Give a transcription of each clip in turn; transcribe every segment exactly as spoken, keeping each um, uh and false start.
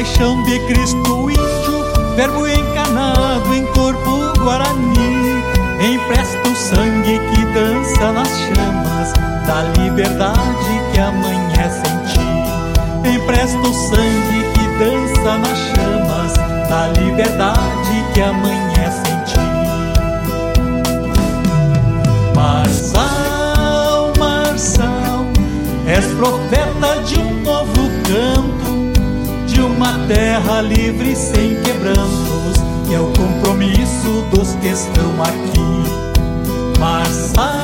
paixão de Cristo índio, verbo encarnado em corpo guarani, empresta o sangue que dança nas chamas da liberdade que amanhece em ti. Empresta o sangue que dança nas chamas da liberdade que amanhece em ti. Marçal, Marçal, és profeta de um novo canto, de uma terra livre sem quebrantos, que é o compromisso dos que estão aqui. Marçal,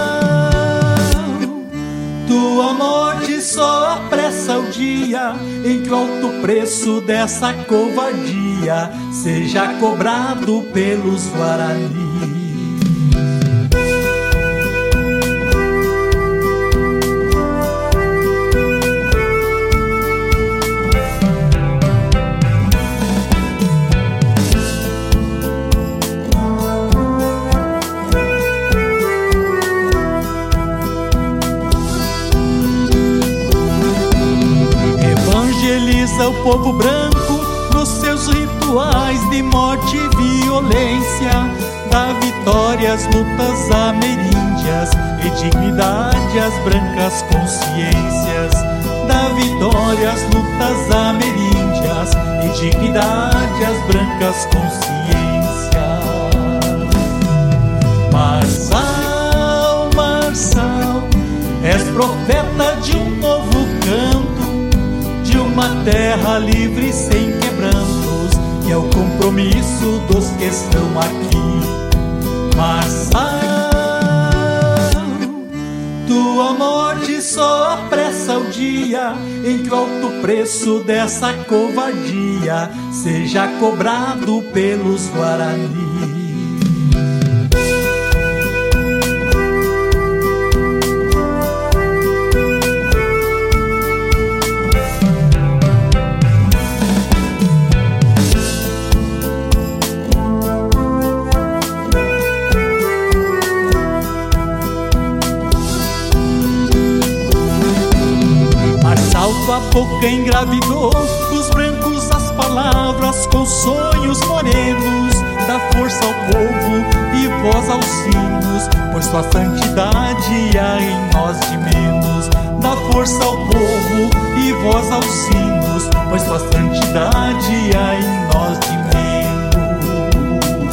tua morte só apressa o dia em que o alto preço dessa covardia seja cobrado pelos Guarani. O povo branco nos seus rituais de morte e violência, dá vitória às lutas ameríndias e dignidade às brancas consciências. Dá vitória às lutas ameríndias e dignidade às brancas consciências. Marçal, Marçal, és profeta de um novo canto, de uma terra livre sem quebrantos, que é o compromisso dos que estão aqui. Marçal, tua morte só apressa o dia em que o alto preço dessa covardia seja cobrado pelos Guarani. Tua boca engravidou os brancos as palavras com sonhos morenos. Dá força ao povo e voz aos sinos, pois tua santidade há em nós de menos. Dá força ao povo e voz aos sinos, pois tua santidade há em nós de menos.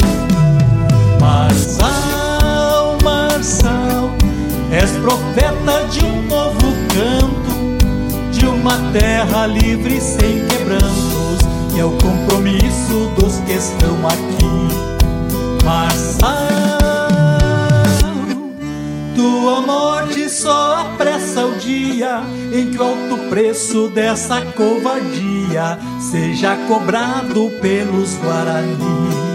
Marçal, Marçal, és profeta de um novo canto, de uma terra livre sem quebrantos, que é o compromisso dos que estão aqui. Marçal, tua morte só apressa o dia em que o alto preço dessa covardia seja cobrado pelos Guarani.